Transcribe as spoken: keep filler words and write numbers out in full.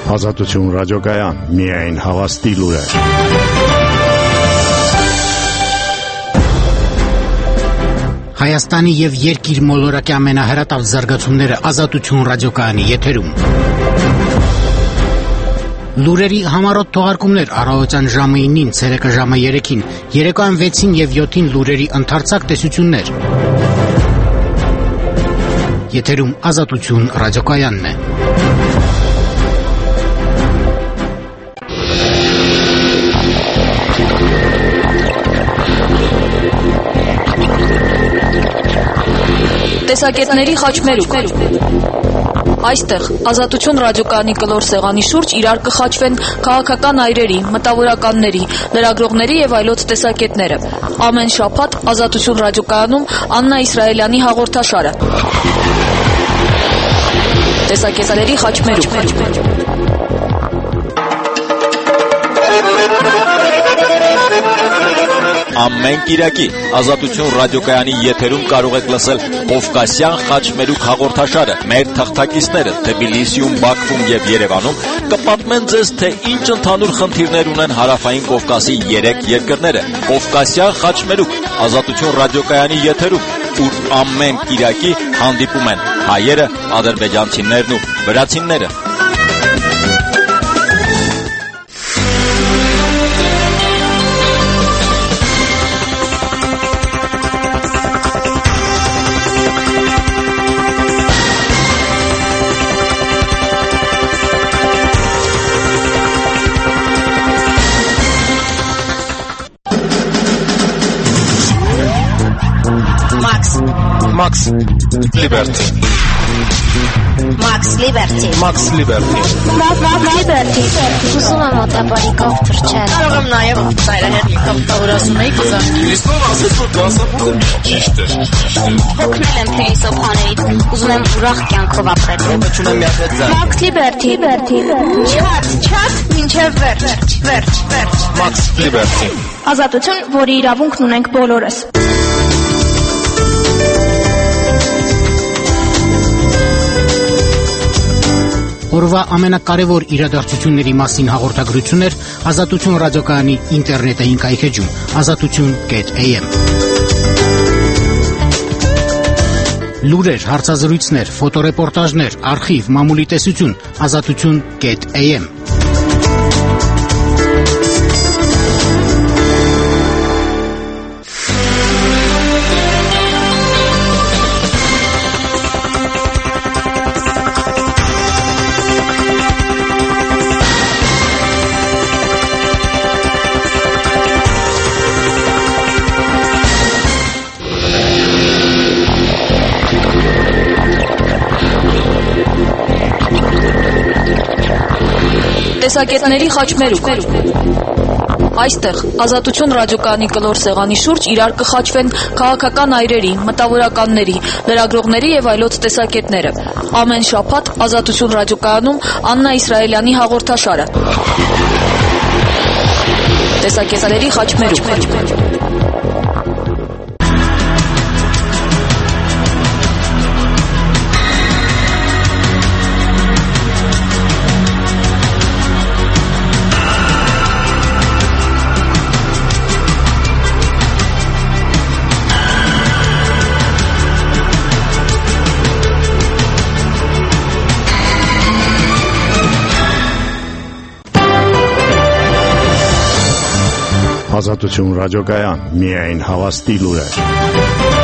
Ազատություն ռադիոկայան, միայն հավաստի լուրեր։ Հայաստանի եւ երկիր մոլորակի ամենահրատապ զարգացումները Ազատություն ռադիոկայանի եթերում։ Լուրերի համառոտ թողարկումներ առավոտյան ժամը ինին, ցերեկը ժամը երեքին, երեկոյան վեցին եւ յոթին լուրերի ընդարձակ տեսություններ։ Եթերում Ազատություն ռադիոկայանն է։ Տեսակետների խաչմերուկ։ Այստեղ Ազատություն ռադիոկայանի կլոր սեղանի շուրջ իրար կխաչվեն քաղաքական այրերի, մտավորականների, լրագրողների եւ այլոց տեսակետները։ Ամեն շաբաթ Ազատություն ռադիոկայանում Աննա Իսրայելյանի հաղորդաշարը։ Տեսակետների խաչմերուկ։ Ամեն կիրակի Ազատություն ռադիոկայանի եթերում կարող եք լսել Կովկասյան խաչմերուկ հաղորդաշարը։ Մեր թղթակիցները Թբիլիսիում, Բաքվում եւ Երևանում կպատմեն ձեզ, թե ինչ ընդհանուր խնդիրներ ունեն Հարավային Կովկասի երեք երկրները։ Կովկասյան խաչմերուկ Ազատություն ռադիոկայանի եթերում, ուր ամեն կիրակի հանդիպում են հայերը, ադրբեջանցիներն ու վրացիները։ Max Liberty. Max Liberty. Max Liberty. Max Liberty. Ուզում եմ մոտաբարիկով թռչել։ Կարող եմ նաև ծայրահեղ մի կապտավոր ասում էի կզան։ Քրիստոս ասեց, որ դասապուտը ճիշտ է։ Հոգնել եմ փիլիսոփաներից։ Ուզում եմ ուրախ կյանքով ապրել։ Ողջունում եմ միացած։ Max Liberty. Liberty. Չաթ, չաթ, մինչև վերջ, վերջ, վերջ։ Max Liberty. Ազատություն, որի իրավունքն ունենք բոլորս։ Օրվա ամենակարևոր իրադարձությունների մասին հաղորդագրություններ Ազատություն ռադիոկայանի ինտերնետային կայքեջում ազատություն կետ էյ էմ։ Լուրեր, հարցազրույցներ, ֆոտոռեպորտաժներ, արխիվ, մամուլի տեսություն ազատություն կետ էյ էմ։ Տեսակետների խաչմերուկ։ Այստեղ Ազատություն ռադիոկայանի կլոր սեղանի շուրջ իրար կխաչվեն քաղաքական այրերի, մտավորականների, լրագրողների եւ այլոց տեսակետները։ Ամեն շաբաթ Ազատություն ռադիոկայանում Աննա Իսրայելյանի հաղորդաշարը։ Տեսակետների խաչմերուկ։ Ազատություն ռադիոկայան, միայն հավաստի լուրեր։